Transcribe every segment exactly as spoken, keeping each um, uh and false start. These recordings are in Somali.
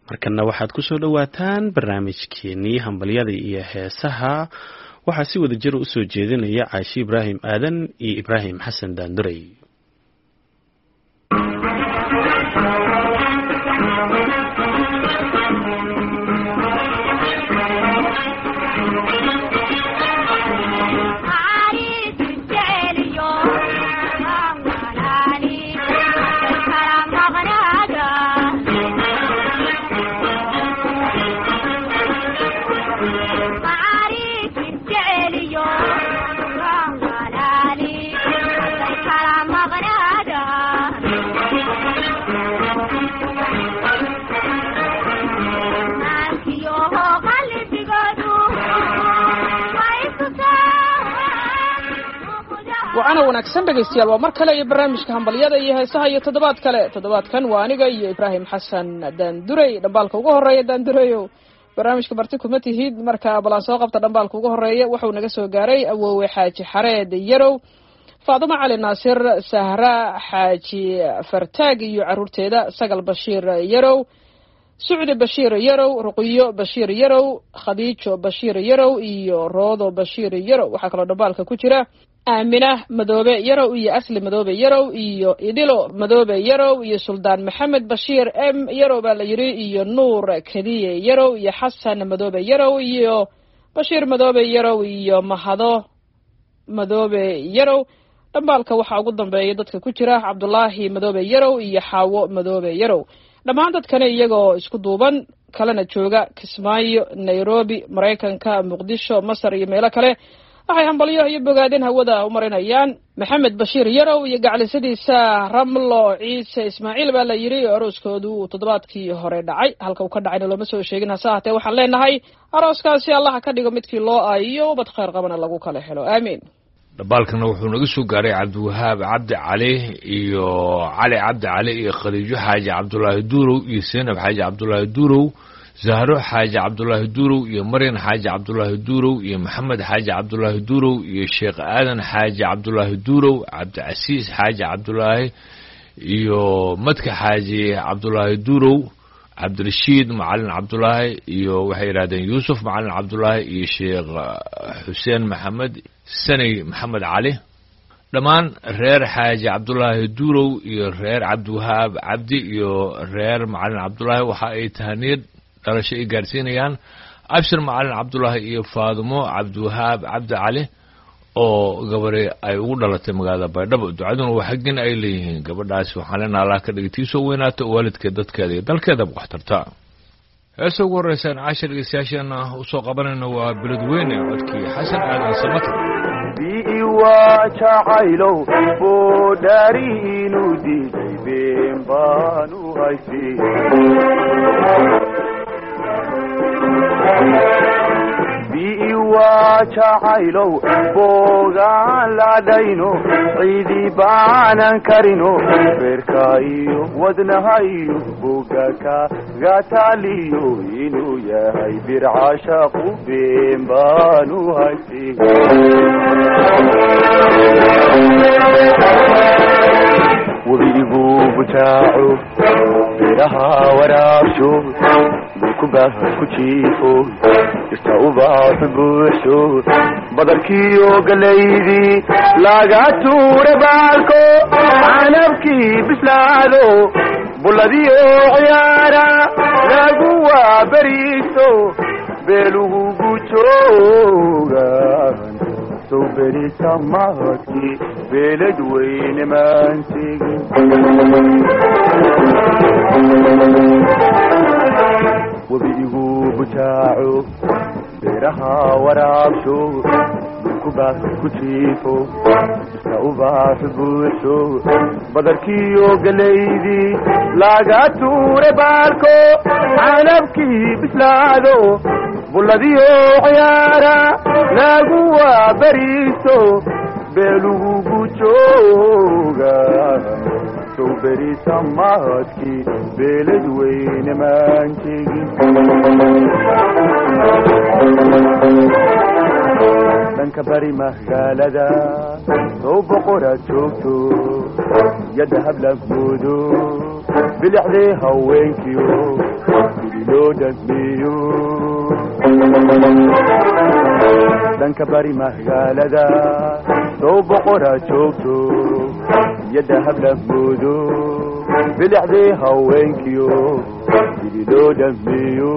markana waxaad ku soo dhawaataan barnaamijkeenii hambalyada iyo heesaha waxaa si wada jir u soo jeedinaya Caashi Ibraahim Aadan iyo Ibraahim Xasan Daanduray. waxaana wanaagsan dhageystayaal waa mar kale iyo barnaamijka hambalyada iyo heesaha iyo toddobaad kale toddobaadkan waa aniga iyo Ibraahim Xasan Daanduray dambaalka ugu horeeya Daandurayo barnaamijka marti kuma tihid marka balan soo qabta dambaalka ugu horeeya wuxuu naga soo gaaray awoowe Xaaji Xareed Yarow Faaduma Cali Naasir Sahra Xaaji Fartaag iyo caruurteeda Sagal Bashiir Yarow Suudi Bashiir Yarow Ruqiyo Bashiir Yarow Khadiijo Bashiir Yarow iyo Roodo Bashiir Yarow waxa kale dambaalka ku jira Amina Madoobe Yarow iyo Asli Madoobe Yarow iyo Idilo Madoobe Yarow iyo Suldaan Maxamed Bashiir M Yarow baa la yiri iyo Nuur Kadiye Yarow iyo Xasan Madoobe Yarow iyo Bashiir Madoobe Yarow iyo Mahado Madoobe Yarow dambaalka waxa ugu dambeeyay dadka ku jira Cabdullaahi Madoobe Yarow iyo Xaawo Madoobe Yarow dhammaan dadkana iyagoo isku duuban kalena jooga Kismaayo Nairobi Mareykanka Muqdisho Masar iyo meelo kale waxay hambalyo iyo bogaadin hawada u marinayaan Maxamed Bashiir Yarow iyo gacalisadiisa Ramlo Ciise Ismaaciil baa la yiri arooskoodu toddobaadkii hore dhacay halka uu ka dhacayna looma soo sheegin hasaatee waxaan leenahay arooskaasi Allah ka dhigo midkii loo aayo bad khayr qabana lagu kala helo aamin dabaalkana wuxuu naga soo gaaray Cabdiwahaab Cabdi Cali iyo Cali Cabdi Cali iyo Khadiijo Xaaji Cabdullaahi Duurow iyo Seenab Xaaji Cabdullaahi Duurow Zahro Xaaji Cabdullaahi Duurow iyo Maryan Xaaji Cabdullaahi Duurow iyo Maxamed Xaaji Cabdullaahi Duurow iyo Sheekh Aadan Xaaji Cabdullaahi Duurow Cabdi Casiis Xaaji Cabdullaahi iyo Madka Xaaji Cabdullaahi Duurow Cabdirashiid Macalin Cabdullaahi iyo waxay yiraahdeen Yuusuf Macalin Cabdullaahi iyo Sheekh Xuseen Maxamed Sanay Maxamed Cali dhamaan reer Xaaji Cabdullaahi Duurow iyo reer Cabdiwahaab Cabdi iyo reer Macalin Cabdullaahi waxa ay tahaniyad dhalasho ay gaarsiinayaan Abshir Macalin Cabdullaahi iyo Faadumo Cabdiwahaab Cabdi Cali oo gabadhay ay ugu dhalatay magaalada Baydhabo ducaduna waa xaqin ay leeyihiin gabadhaas waxaan leenahay Allah ka dhigtiisoo weynaato waalidkeed dadkeeda iyo dalkeeda wax tarta heeso ugu horeysan cashar geesiyaashana u soo qabanayna waa bilad weyn ee codkii Xasan Aadan Samatar bi wa jacaylo boodariinu diiday been baanu haysi bi wa jacaylo bogaan la dhayno ciidi baanan karino beerka iyo wadnahayo bogaka gataliyo inuu yahay bircaashaqu been baanu haysi wabigu butaaco biraha waraabsho bukubaah ku jiifo ista ubaax buuxso badarkiyo galeydii laga tuure baalko canabkii bislaado buladiyo ciyaara lagu waabariiso beelugu gujoogan soo berisa mahadkii beelad weyne maantegin wabigu butaaco beeraha waraabsho bukubaah ku jiifo iska ubaax buuxso badarkiyo galeydii laga tuure baalko canabkii bislaado buladiyo ciyaara lagu waabariiso beelugu gujooga soo berisa mahadkii beelad weyne maantegin dhanka bari magaalada soo boqoraad joogto yadda hablagoodo bilixdee haweenkiyo loo dhameeyo dhanka bari magaalada sow boqoraa joogto iyo dahab la moodo bilicdii haweenkiyo sidii loo dhameeyo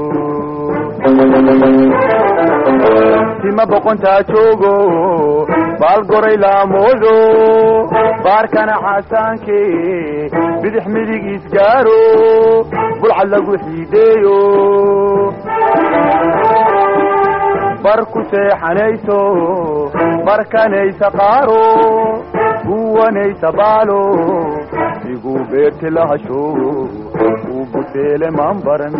tima boqontaa joogo baal goray laamoodo baarkana xasaanke bidix midig isgaaro bulcad lagu xiideeyo bar ku seexanayso barkanaysa qaaro guwanaysa baalo igu beerti lahasho uu buteele maan baran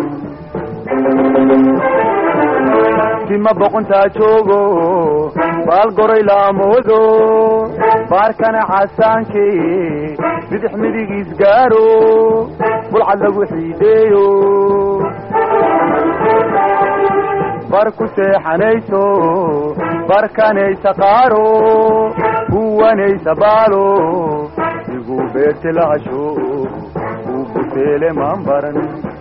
tima boqontaa joogo baal goray laamoodo baarkana xasaanke bidix midig isgaaro bulcad lagu xiideeyo bar ku seexanayso barkanaysa qaaro guwanaysa baalo igu beerti lahasho uu buteele maan baran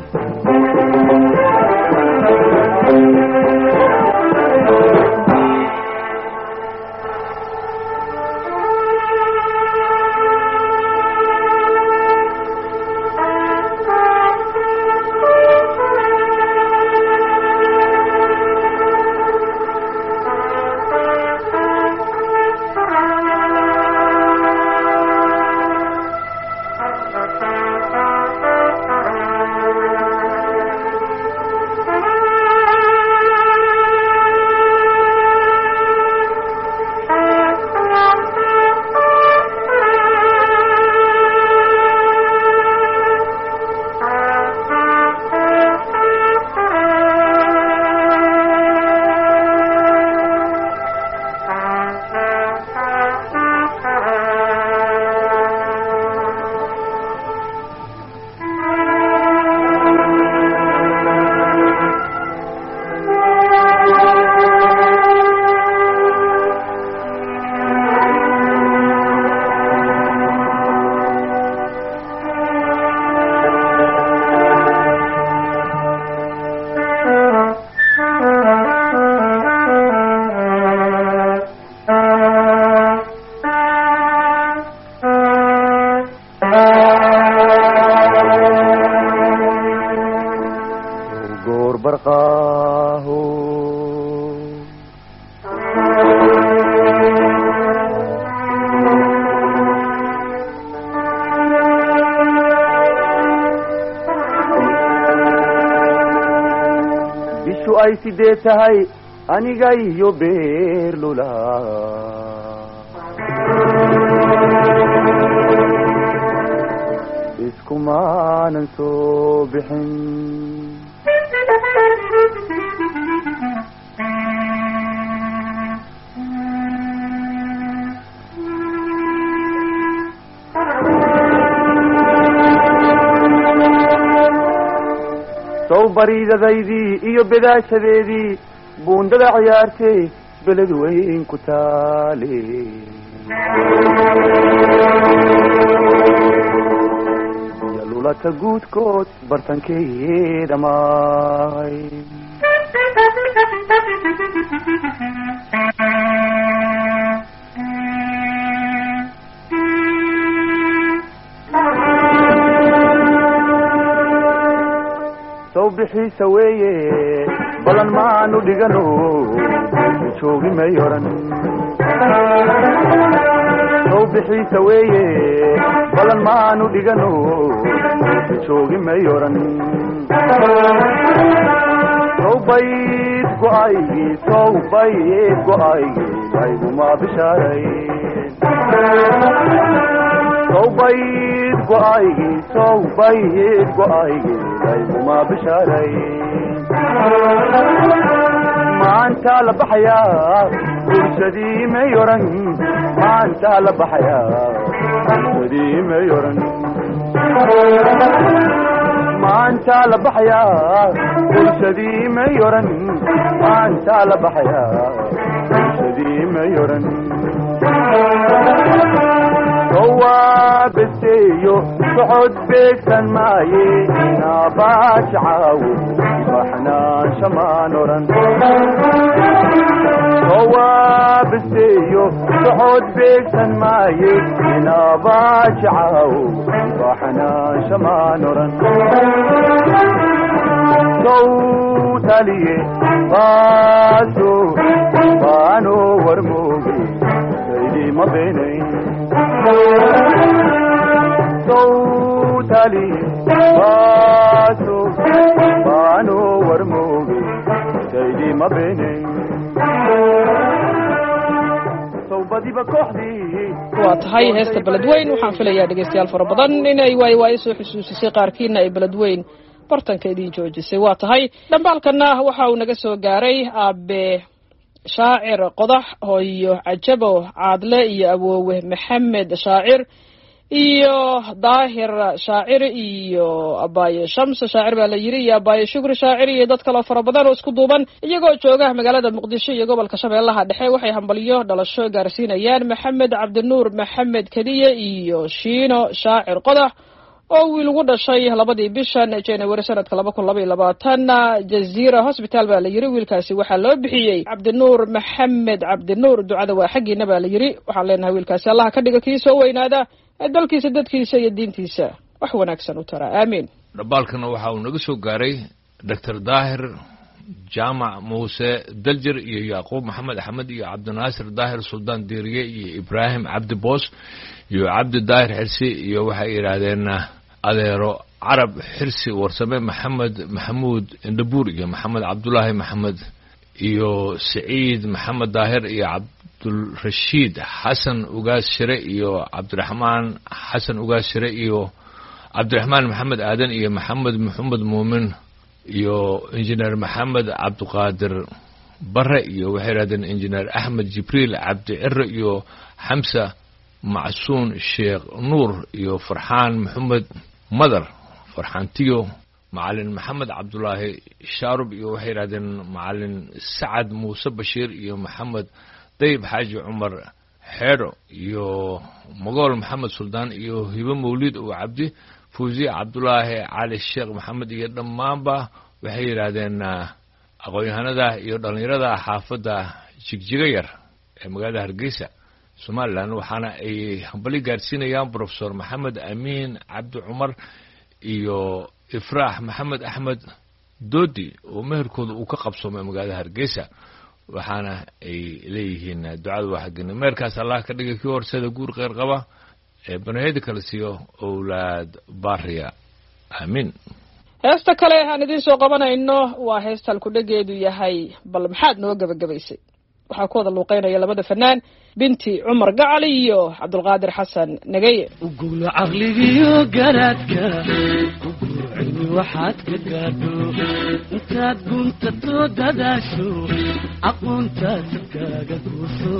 ay sidee tahay aniga iyo beerlula iskumaanan soo bixin sow bariidadaydii iyo bedaashadeedii buundada ciyaartay beled weyn ku taale yalulata guudkood bartankeeda maay sow bixiisa weeye balan maanu dhigano joogi may oran sow bixiisa weeye balan maanu dhigano joogi may oran sow bayd go-aygi sow bayd go-aygi layguma bishaaray sow bayd go-aygi sow bayd go-aygi layguma bishaaray maanta la baxayaa bulshadii may oran maanta la baxayaa bulshadii may oran maanta la baxayaa bulshadii may oran maanta la baxayaa bulshadii may oran sowa beseeyo صعود بيكسن معي ناباش عاود واحنا شما نورن هو بالسيو صعود بيكسن معي ناباش عاود واحنا شما نورن صوت لي باسو بانو ورموغي سيدي ما بيني صوت لي باسو بانو ورموغي سيدي ما بيني صوبدي بكحدي waa tahay heesta beledweyn waxaan filayaa dhegeystayaal fara badan inay waay waay soo xusuusisay qaarkiina ay beledweyn bartanka idin joojisay waa tahay dhambaalkana waxa uu naga soo gaaray aabe shaacir qodax hooyo cajabo caadle iyo awoowe maxamed shaacir iyo daahir shaacir iyo abaaye shamse shaacir baa la yiri iyo abaaye shukri shaacir iyo dad kale fara badan oo isku duuban iyagoo jooga magaalada muqdisho iyo gobolka shabeellaha dhexe waxay hambaliyo dhalasho gaarsiinayaan maxamed cabdinuur maxamed kadiye iyo shiino shaacir qodax oo wiil ugu dhashay labadii bishan January sanadka laba kun laba iyo labaatan Jazeera Hospital baa la yiri wiilkaasi waxa loo bixiyay Cabdinuur Maxamed Cabdinuur ducada waa xaqiina baa la yiri waxa leenahay wiilkaasi Allah ka dhigo kiisa weynaada dalkiisa dadkiisa iyo diintiisa wax wanaagsan u tara aamin dhabaalkana waxa uu naga soo gaaray Doctor Daahir Jaamac Muuse Daljir iyo Yaqoob Maxamed Axmed iyo Cabdinaasir Daahir Sultan Diiriye iyo Ibrahim Cabdi Boos iyo Cabdi Daahir Xirsi iyo waxa yiraahdeen adeero carab xirsi warsame maxamed maxamuud indhabuur iyo maxamed cabdullaahi maxamed iyo saciid maxamed daahir iyo cabdulrashiid xasan ugaas shire iyo cabdiraxmaan xasan ugaas shire iyo cabdiraxmaan maxamed aadan iyo maxamed maxamed muumin iyo injineer maxamed cabdiqaadir bare iyo waxay yidhahdeen injineer axmed jibriil cabdi cire iyo xamsa macsuun sheekh nuur iyo farxaan maxamed madar farxaantiyo macalin maxamed cabdullaahi shaarub iyo waxay yidhahdeen macalin sacad muuse bashiir iyo maxamed dayib xaaji cumar xeedho iyo mogool maxamed suldaan iyo hibo mawlid oo cabdi fuuziye cabdullaahi cali sheekh maxamed iyo dhammaanba waxay yidhaahdeen aqoon-yahanada iyo dhallinyarada xaafadda jigjiga yar ee magaalada hargeysa somaliland waxaana ay hambali gaarsiinayaan professor maxamed amiin cabdi cumar iyo ifraax maxamed axmed doodi oo meherkooda uu ka qabsoomay magaalada hargeysa waxaana ay leeyihiin ducada waa xaggina meherkaas allah ka dhigay kii horseeda guur kheyr qaba ee banaheyda kala siiyo owlaad baariya aamin heesta kale aan idiin soo qabanayno waa heestal ku dhageedu yahay bal maxaad noo gabagabaysay waxaa ku wada luuqeynaya labada fanaan binti cumar gacali iyo cabdulqaadir xasan nagaye ugulo caqligiyo garaadka ugulo cilmi waxaad ka gaadho intaad guntato dadaasho aqoontaad kaaga guurso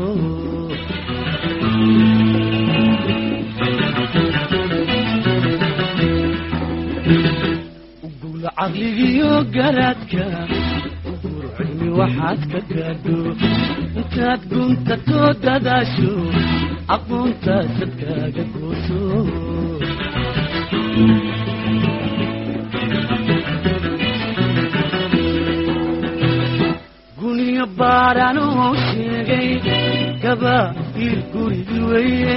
ugulo caqligiyo garaadka cilmi waxaad ka gaadho intaad guntato dadaasho aqoontaad kaaga guurso guniyo baaraan oo sheegay gabaa'ir gurigi weye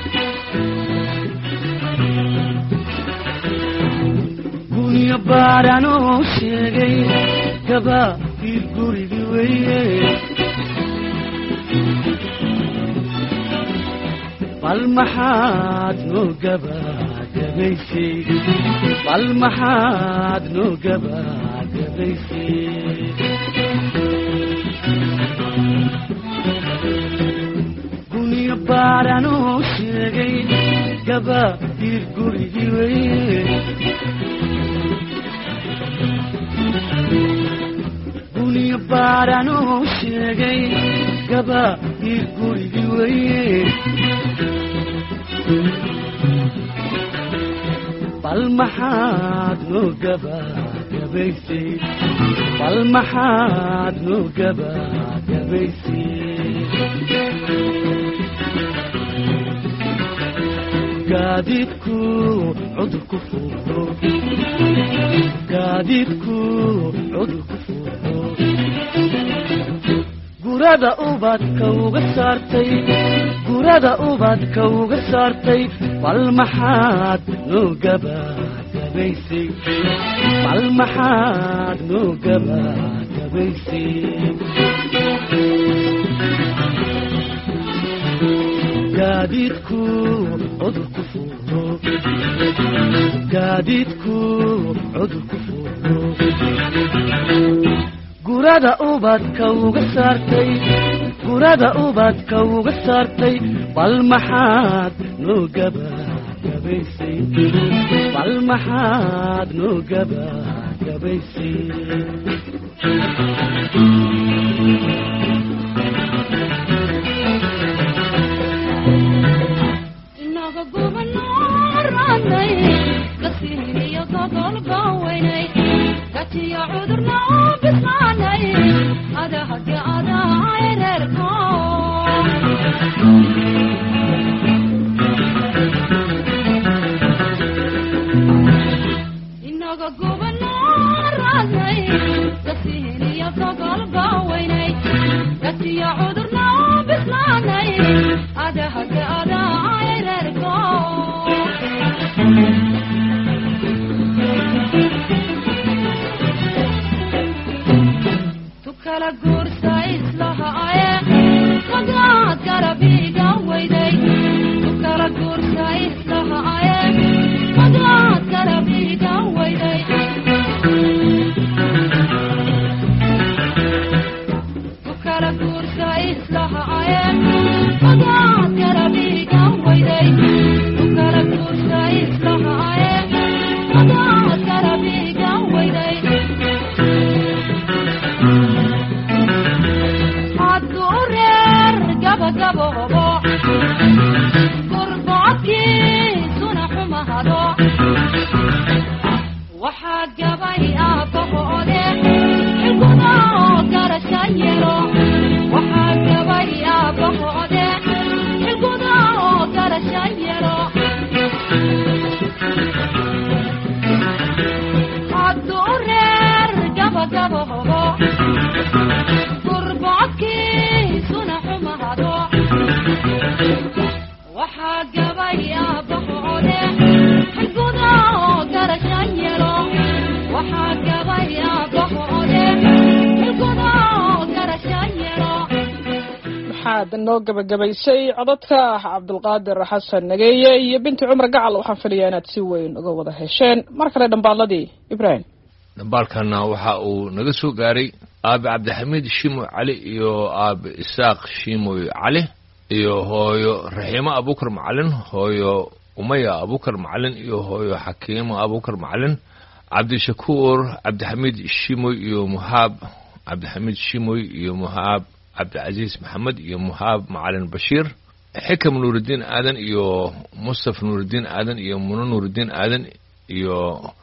guniyo baaraan oo sheegay gabaa'ir gurigi weye bal maxaad noo gabagabaysay bal maxaad noo gabagabaysay guniyo baaraan oo sheegay gabaa'ir gurigi weye guniyo baaraan oo sheegay gabaa'ir gurigi weye bal maxaad noo gabagabaysay bal maxaad noo gabagabaysay gaadiidku cudurku fuulo gaadiidku cudurku fuulo gurada ubadka uga saartay gurada ubadka uga saartay bal maxaad noo gabagabaysay bal maxaad noo gabagabaysay gaadiidku cudurku fuulo gaadiidku cudurku fuulo gurada ubadka uga saartay gurada ubadka uga saartay bal maxaad noo gabagabaysay bal maxaad noo gabagabaysay inaga gubanaranay kasiniyo gogolgawaynay gatiyo cudurna bisnaanay adahage adaayrerko inaga gubanaranay kasiniyo gogolgawaynay gatiyo cudurna bisnaanay adahage adaayrerko tukala guursa islahaaye magaad garabiga weyday tukala guursa islahaaye magaad garabiga weyday tukala guursa islahaaye magaad garabiga weyday tukala guursa islahaaye magaad garabiga weyday gabagabobo gurbacadkiisuna xumahado waxaa gabay aabbahoode xilguda oo garasha yelo waxaa gabay aabbahoode xilguda oo garasha yelo hadduu reer gabagabobo gurbacadkiisuna xumahado waxaa gabay aabbahoode xilguda oo garasha yelo waxaa gabay aabbahoode xilguda oo garasha yelo waxaad noo gabagabaysay codadka cabdulqaadir xasan nageeye iyo binti cumar gacal waxaan filayaa inaad si weyn uga wada hesheen mar kale dhambaaladii ibraahim dhambaalkana waxa uu naga soo gaaray aabe cabdixamiid shimoy cali iyo aabe isaaq shimoy cali iyo hooyo raxiimo abukar macalin hooyo umaya abukar macalin iyo hooyo xakiimo abukar macalin cabdishakuur cabdixamiid shimoy iyo muhaab cabdixamiid shimoy iyo muhaab cabdicasiis maxamed iyo muhaab macalin bashiir xikam nuurudiin aadan iyo mustaf nuurudiin aadan iyo muno nuurudiin aadan iyo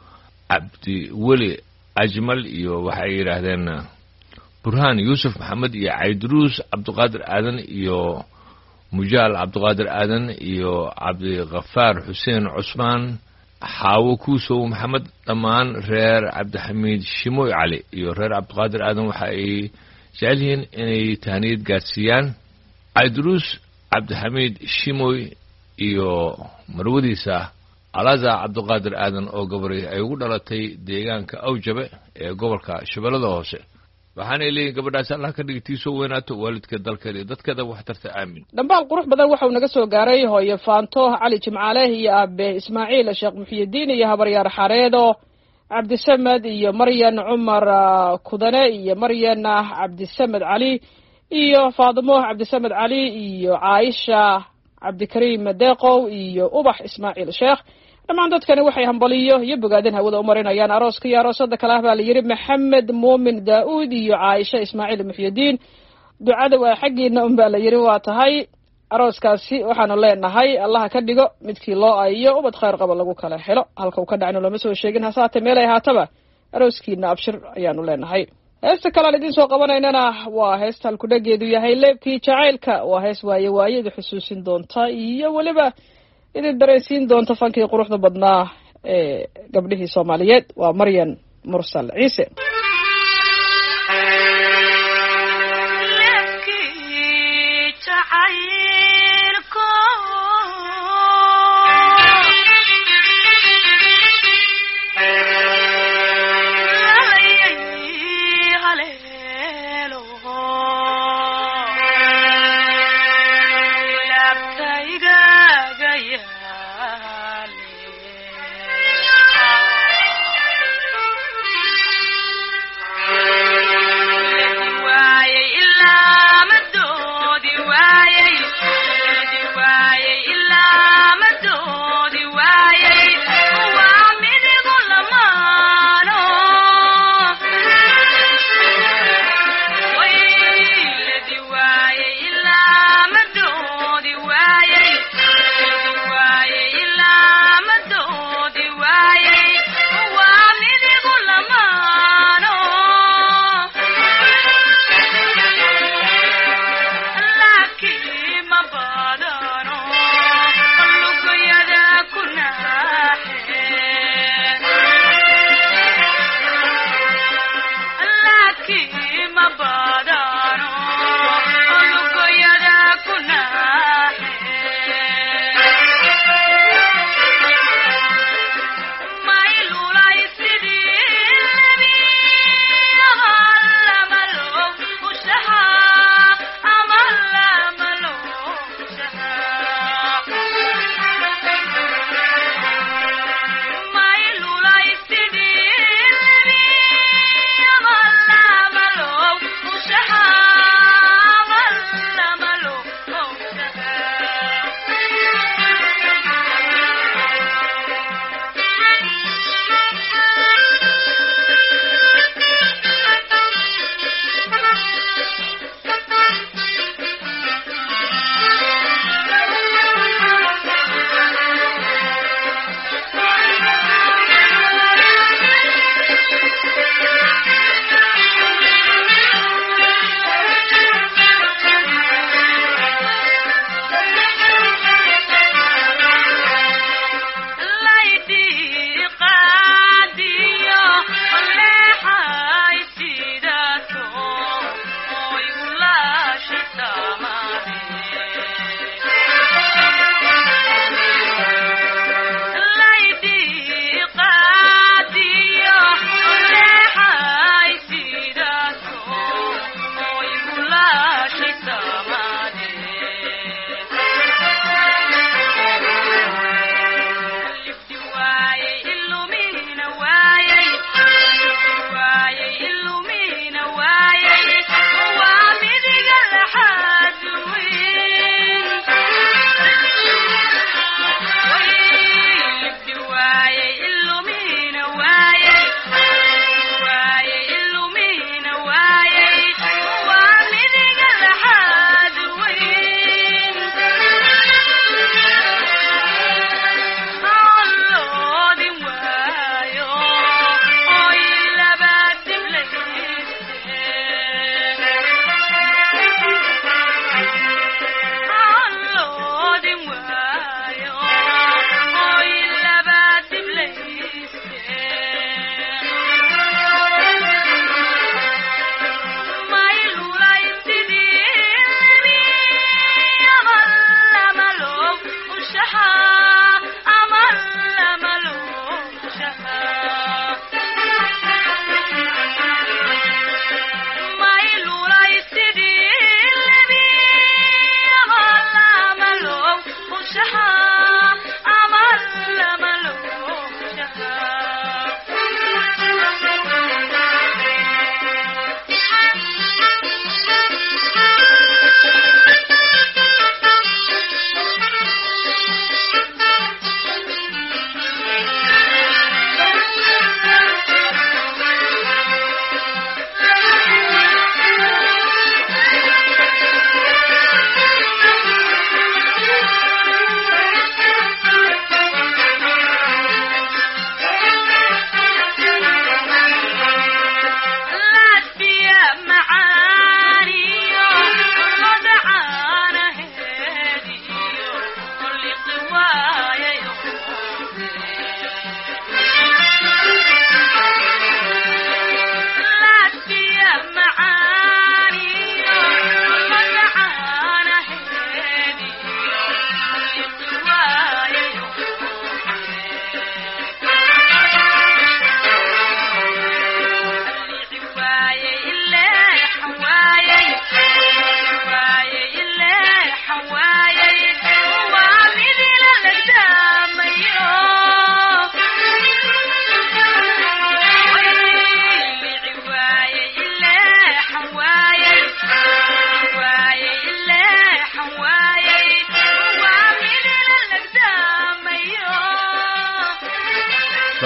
cabdi weli ajmal iyo waxay yidhaahdeen burhaan yuusuf maxamed iyo cayduruus cabdiqaadir aadan iyo mujaal cabdiqaadir aadan iyo cabdikafaar xuseen cusmaan xaawo kuusow maxamed dhammaan reer cabdixamiid shimoy cali iyo reer cabdiqaadir aadan waxa ay jecel yihiin inay tahniyad gaadsiiyaan cayduruus cabdixamiid shimoy iyo marwadiisa alaza cabdiqaadir aadan oo gabray ay ugu dhalatay deegaanka awjabe ee gobolka shabeellada hoose waxaanay leeyihin gabadhaasi allah ka dhigtiisoo weynaato waalidka dalkeeda iyo dadkeeda waxtarta aamin dhambaal qurux badan waxau naga soo gaaray hooyo faanto cali jimcaale iyo aabe ismaaciil sheekh muxiyidiin iyo habaryaar xareedo cabdisamed iyo maryan cumar kudane iyo maryan cabdisamed cali iyo faadimo cabdisamed cali iyo caaisha cabdikariim deeqow iyo ubax ismaaciil sheekh dhammaan dadkani waxay hambaliyo iyo bogaadin hawada u marinayaan arooska iyo aroosada kale ah baa la yidhi maxamed muumin daa-uud iyo caaisha ismaaciil muxyidiin ducada waa xaggiina un baa la yidhi waa tahay arooskaasi waxaanu leenahay allaha ka dhigo midkii loo ayiyo ubad khayr qaba lagu kala helo halka uu ka dhacno lama soo sheegin hase haatee meelay haataba arooskiina abshir ayaanu leenahay heesta kale aan idiin soo qabanaynana waa heesta halkudhageedu yahay leebkii jacaylka waa hees waaye waaye idi xusuusin doonta iyo weliba idin dareensiin doonta fankii quruxda badnaa ee gabdhihii soomaaliyeed waa maryan mursal ciise.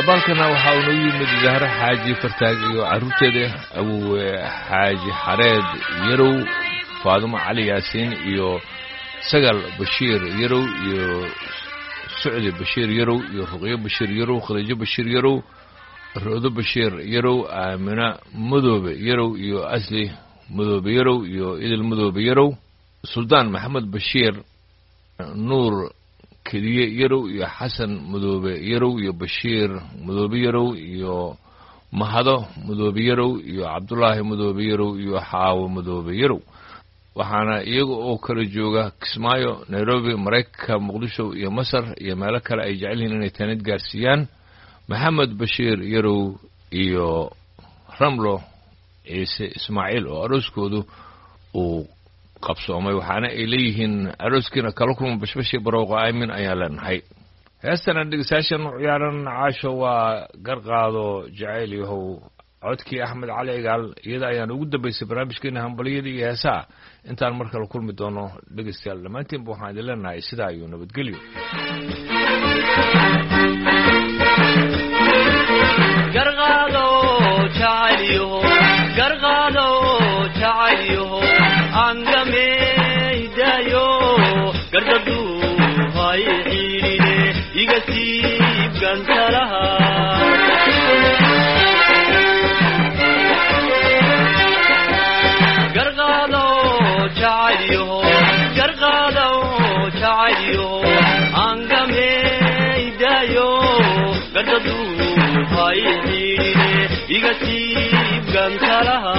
dhambaalkana waxaa uu noogu yimid zahro xaaji fartaag iyo carruurteeda awowe xaaji xareed yarow faadumo cali yaasiin iyo sagal bashiir yarow iyo sucdi bashiir yarow iyo ruqyo bashiir yarow khadiijo bashiir yarow roodo bashiir yarow aamina madoobe yarow iyo asli madoobe yarow iyo idil madoobe yarow suldaan maxamed bashiir nuur keliye yarow iyo xasan madoobe yarow iyo bashiir madoobe yarow iyo mahado madoobe yarow iyo cabdulaahi madoobe yarow iyo xaawo madoobe yarow waxaana iyaga oo kala jooga kismaayo nairobi maraykanka muqdisho iyo masar iyo meelo kale ay jecel yihiin inay taanid gaarsiiyaan maxamed bashiir yarow iyo ramlo ciise ismaaciil oo arooskoodu uu qabsoomay waxaana ay leeyihiin arooskiina kala kulma bashbashii barooqa aamin ayaan leenahay heestana dhegeystayaashan u ciyaaran caasho waa garqaado jacayl yahow codkii axmed cali cigaal iyada ayaan ugu dambaysay barnaamijkeena hambaliyada iyo heesaha intaan mar kale kulmi doono dhegeystayaal dhammaantiinba waxaan idin leenahay sidaa iyo nabadgelyo garqaado jacayl yahow garqaado jacayl yahow angameydayo gardadu hay xiirine iga siib gantalaha garqaado jacayl yahow garqaado jacayl yahow angameydayo gardadu hay xiirine iga siib gantalaha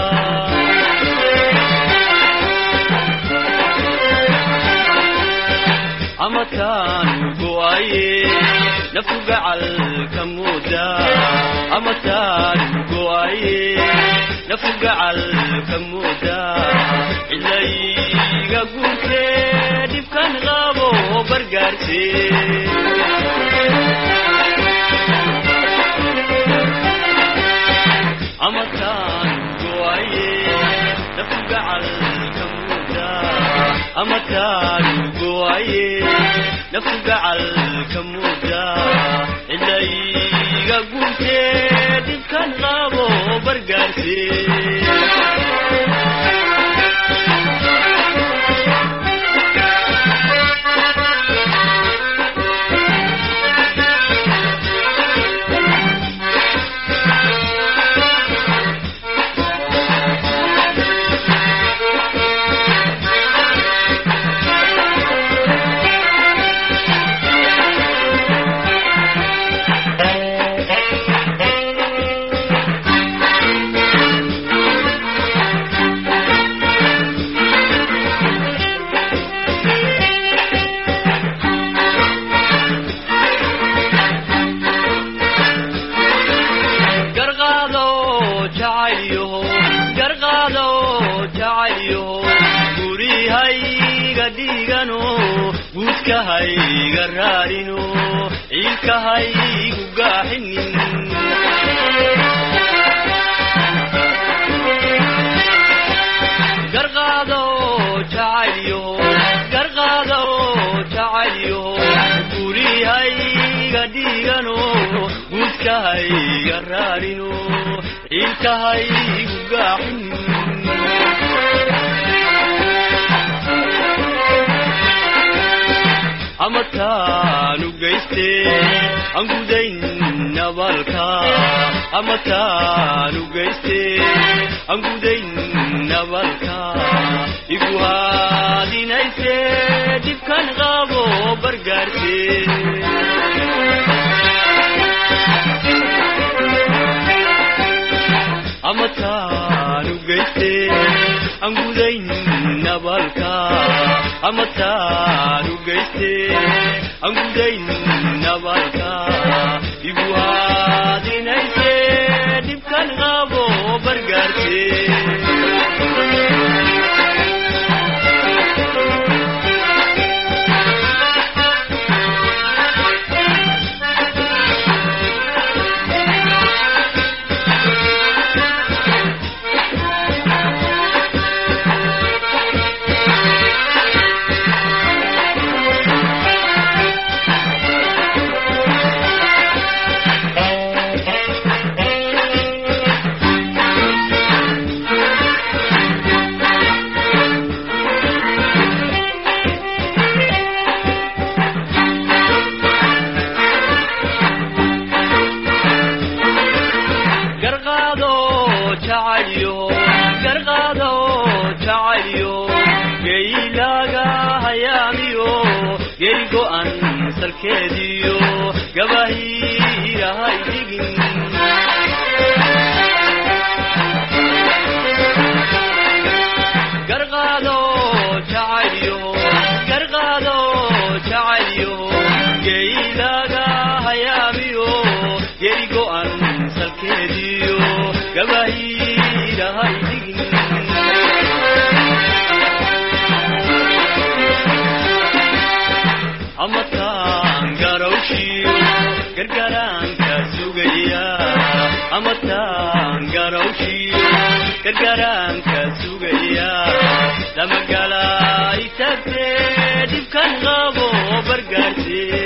amataan go'aye naftu gacalka mooda amataan go'aye naftu gacalka mooda ilayga guurtee dhibkan qabo bargaartee amataan go'aye naftu gacalka mooda amataan go'aye naftu gacalka mooda ilayga guurtee dhibkan qabo bargaartee hayga raarino ciilka haygu gaaxinin garqaado jacayliyo garqaado jacayliyo guri hayga dhigano guudka hayga raarino ciilka haygu gaaxinin amataanu geyste angudayn nabalka amataanu geyste angudayn nabalka igu haadinayse dhibkan qabo bargaarte amataanu geyste angudayn nabalka amataanu geyste angudayn nabalka igu haadinayse dhibkan qabo bargaarte garqaado jacayliyo geylaaga hayaamiyo gerigo an salkeediyo gabahiirahay digin garqaado jacayliyo garqaado jacayliyo geylaaga hayaamiyo gerigo an salkeediyo gabahiirahay digin amataan garawshiyo gargaraanka sugaya amataan garawshiyo gargaraanka sugaya damagala itagtee dhibkan qabo bargaartee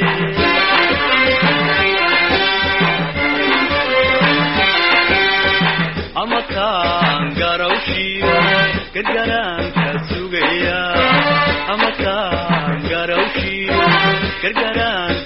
amataan garawshiyo gargaraanka sugaya amataan garawshiyo gargaraanka